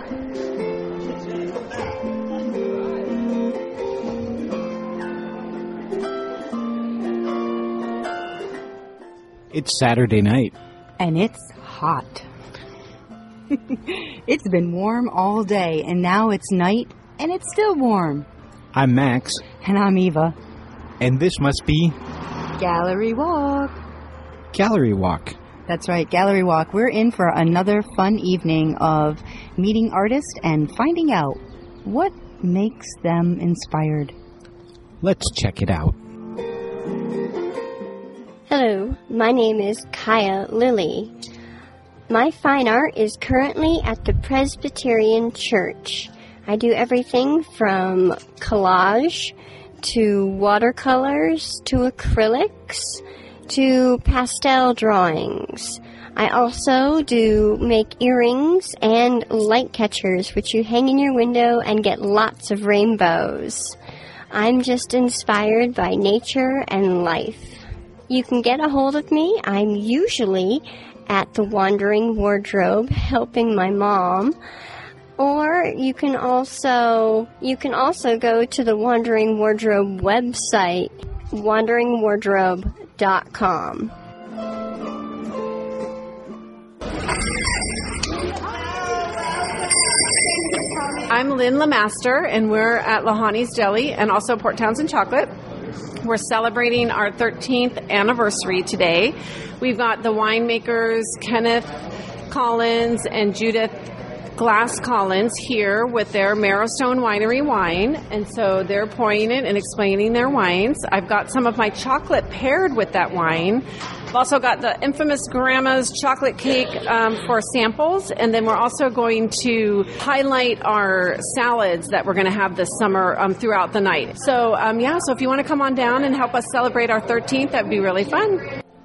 It's Saturday night. And it's hot. It's been warm all day, and now it's night, and it's still warm. I'm Max. And I'm Eva. And this must be... Gallery Walk. Gallery Walk. That's right, Gallery Walk. We're in for another fun evening of meeting artists and finding out what makes them inspired. Let's check it out. Hello, my name is Kaya Lilly. My fine art is currently at the Presbyterian Church. I do everything from collage to watercolors to acrylics to pastel drawings. I also do make earrings and light catchers, which you hang in your window and get lots of rainbows. I'm just inspired by nature and life. You can get a hold of me. I'm usually at the Wandering Wardrobe helping my mom. Or you can also go to the Wandering Wardrobe website, wanderingwardrobe.com. I'm Lynn Lemaster, and we're at Lahani's Deli and also Port Townsend Chocolate. We're celebrating our 13th anniversary today. We've got the winemakers Kenneth Collins and Judith Glass Collins here with their Marrowstone Winery wine, and so they're pouring it and explaining their wines. I've got some of my chocolate paired with that wine. I've also got the infamous Grandma's chocolate cake for samples, and then we're also going to highlight our salads that we're going to have this summer throughout the night. So, so if you want to come on down and help us celebrate our 13th, that would be really fun.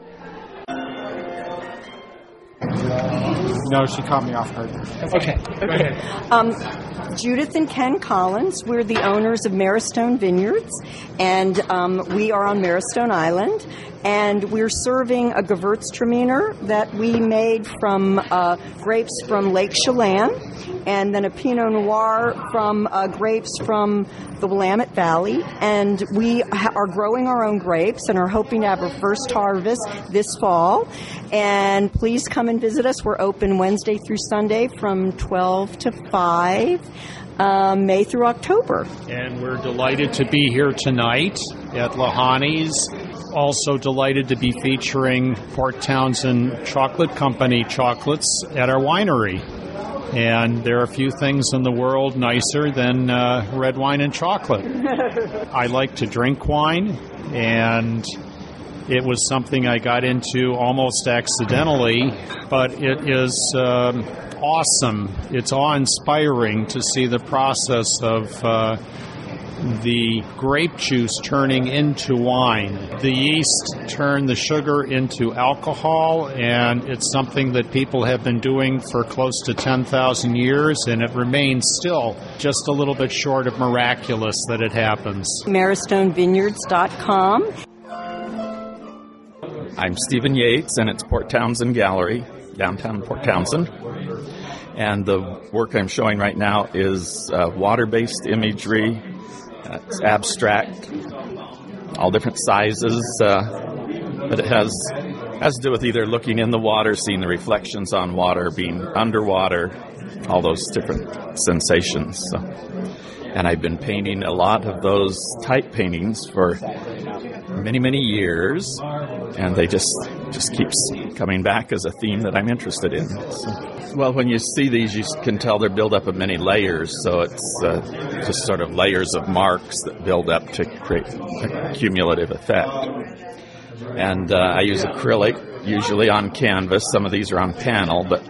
No, she caught me off guard. Okay. Judith and Ken Collins, we're the owners of Marrowstone Vineyards, and we are on Marrowstone Island, and we're serving a Gewürztraminer that we made from grapes from Lake Chelan, and then a Pinot Noir from grapes from the Willamette Valley, and we are growing our own grapes and are hoping to have our first harvest this fall. And please come and visit us. We're open Wednesday through Sunday from 12 to 5, May through October. And we're delighted to be here tonight at Lahani's. Also delighted to be featuring Port Townsend Chocolate Company chocolates at our winery. And there are a few things in the world nicer than red wine and chocolate. I like to drink wine, and it was something I got into almost accidentally, but it is awesome. It's awe-inspiring to see the process of the grape juice turning into wine. The yeast turn the sugar into alcohol, and it's something that people have been doing for close to 10,000 years, and it remains still just a little bit short of miraculous that it happens. MarrowstoneVineyards.com. I'm Stephen Yates, and it's Port Townsend Gallery, downtown Port Townsend. And the work I'm showing right now is water-based imagery. It's abstract, all different sizes, but it has to do with either looking in the water, seeing the reflections on water, being underwater, all those different sensations. So. And I've been painting a lot of those type paintings for many, many years, and they just keeps coming back as a theme that I'm interested in. So, well, when you see these, you can tell they're built up of many layers, so it's just sort of layers of marks that build up to create a cumulative effect. And I use acrylic, usually on canvas. Some of these are on panel, but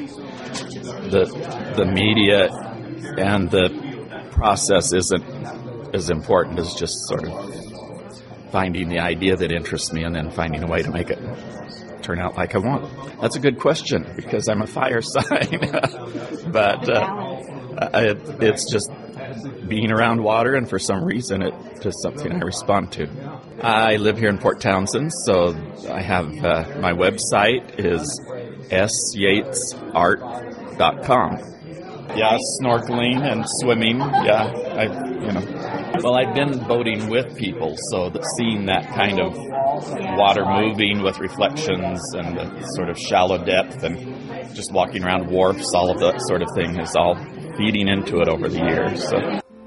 the media and the process isn't as important as just sort of finding the idea that interests me and then finding a way to make it turn out like I want. That's a good question because I'm a fire sign, but it's just being around water, and for some reason it's just something I respond to. I live here in Port Townsend, so I have my website is syatesart.com. Yeah, snorkeling and swimming. Yeah, I've been boating with people, so seeing that kind of water moving with reflections and the sort of shallow depth and just walking around wharfs, all of that sort of thing is all feeding into it over the years. So.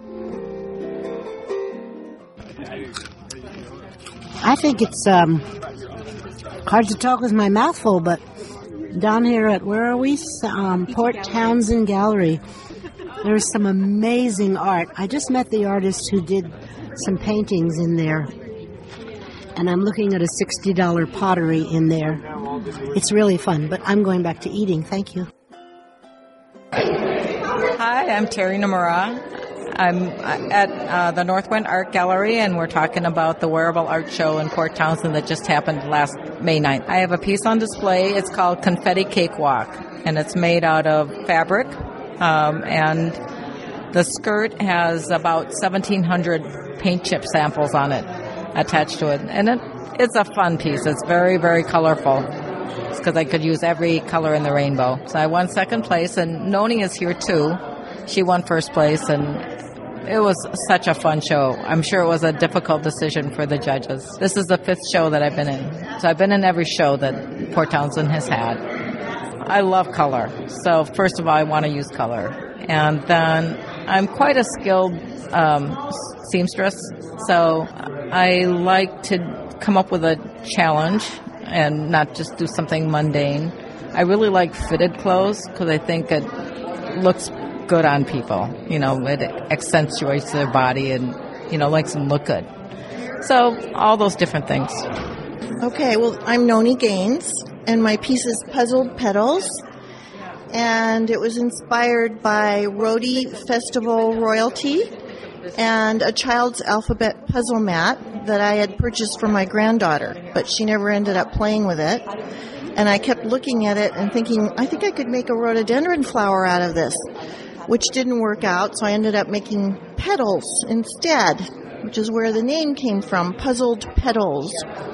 I think it's hard to talk with my mouth full, but down here at, where are we? Port Townsend Gallery. There's some amazing art. I just met the artist who did some paintings in there. And I'm looking at a $60 pottery in there. It's really fun, but I'm going back to eating. Thank you. Hi, I'm Terry Nomura. I'm at the Northwind Art Gallery, and we're talking about the Wearable Art Show in Port Townsend that just happened last May 9th. I have a piece on display. It's called Confetti Cakewalk, and it's made out of fabric, and the skirt has about 1,700 paint chip samples on it attached to it, and it's a fun piece. It's very, very colorful. It's because I could use every color in the rainbow. So I won second place, and Noni is here too. She won first place, and it was such a fun show. I'm sure it was a difficult decision for the judges. This is the 5th show that I've been in. So I've been in every show that Port Townsend has had. I love color. So first of all, I want to use color. And then I'm quite a skilled seamstress. So I like to come up with a challenge and not just do something mundane. I really like fitted clothes because I think it looks good on people. It accentuates their body and, makes them look good. So all those different things. Okay, well, I'm Noni Gaines, and my piece is Puzzled Petals, and it was inspired by Rhody Festival royalty and a child's alphabet puzzle mat that I had purchased for my granddaughter, but she never ended up playing with it. And I kept looking at it and thinking, I think I could make a rhododendron flower out of this, which didn't work out, so I ended up making petals instead, which is where the name came from, Puzzled Petals.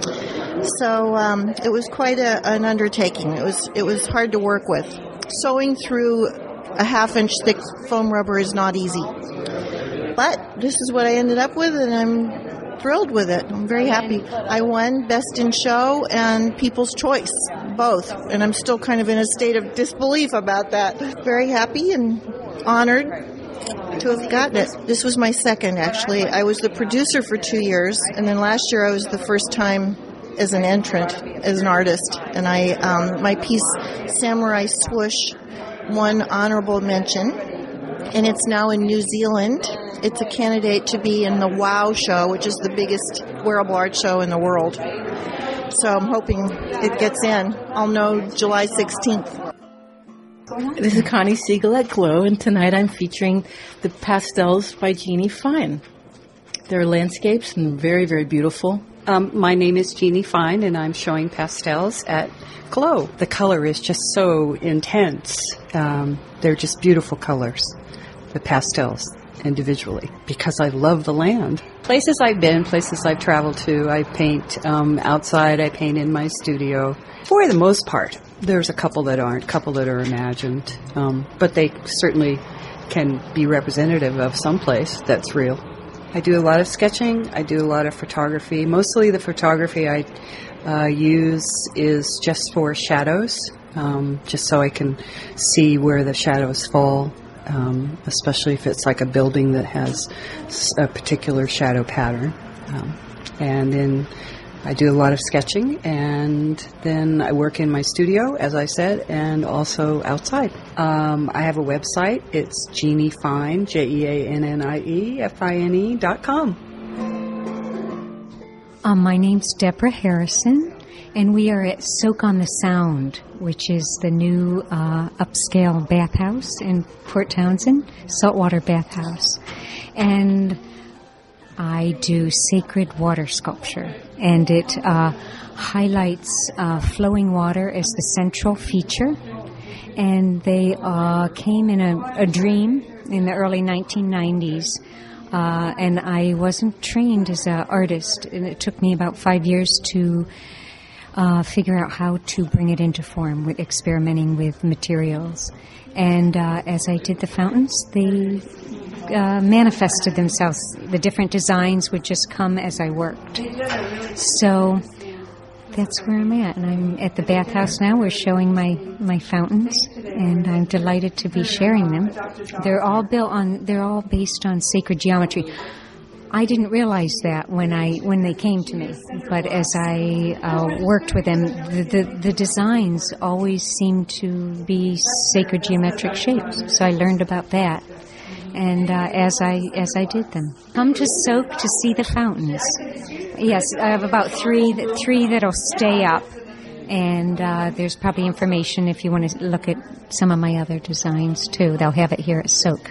So it was quite an undertaking. It was hard to work with. Sewing through a 1/2-inch thick foam rubber is not easy. But this is what I ended up with, and I'm thrilled with it. I'm very happy. I won Best in Show and People's Choice, both, and I'm still kind of in a state of disbelief about that. Very happy and honored to have gotten it. This was my second, actually. I was the producer for 2 years, and then last year I was the first time as an entrant, as an artist. And my piece, Samurai Swoosh, won honorable mention, and it's now in New Zealand. It's a candidate to be in the WOW show, which is the biggest wearable art show in the world. So I'm hoping it gets in. I'll know July 16th. This is Connie Siegel at Glow, and tonight I'm featuring the pastels by Jeannie Fine. They're landscapes and very, very beautiful. My name is Jeannie Fine, and I'm showing pastels at Glow. The color is just so intense. They're just beautiful colors, the pastels individually, because I love the land. Places I've been, places I've traveled to, I paint outside, I paint in my studio. For the most part, there's a couple that aren't, a couple that are imagined, but they certainly can be representative of some place that's real. I do a lot of sketching, I do a lot of photography. Mostly the photography I use is just for shadows, just so I can see where the shadows fall. Especially if it's like a building that has a particular shadow pattern. And then I do a lot of sketching, and then I work in my studio, as I said, and also outside. I have a website. It's Jeannie Fine, JeannieFine.com. My name's Deborah Harrison, and we are at Soak on the Sound, which is the new upscale bathhouse in Port Townsend, saltwater bathhouse. And I do sacred water sculpture, and it highlights flowing water as the central feature. And they came in a dream in the early 1990s. And I wasn't trained as an artist, and it took me about 5 years to figure out how to bring it into form with experimenting with materials. And as I did the fountains, they manifested themselves. The different designs would just come as I worked. So that's where I'm at. And I'm at the bathhouse now. We're showing my fountains, and I'm delighted to be sharing them. They're all based on sacred geometry. I didn't realize that when they came to me, but as I worked with them, the designs always seemed to be sacred geometric shapes. So I learned about that, and as I did them, come to Soak to see the fountains. Yes, I have about three that'll stay up, and there's probably information if you want to look at some of my other designs too. They'll have it here at Soak.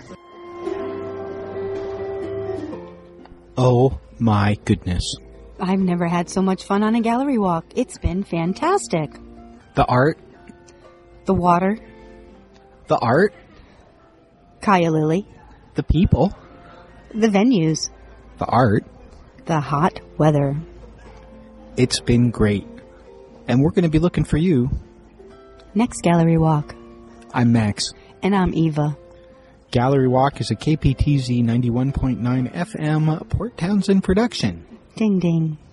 Oh my goodness. I've never had so much fun on a gallery walk. It's been fantastic. The art. The water. The art. Kaya Lily. The people. The venues. The art. The hot weather. It's been great. And we're going to be looking for you. Next gallery walk. I'm Max. And I'm Eva. Gallery Walk is a KPTZ 91.9 FM Port Townsend production. Ding ding.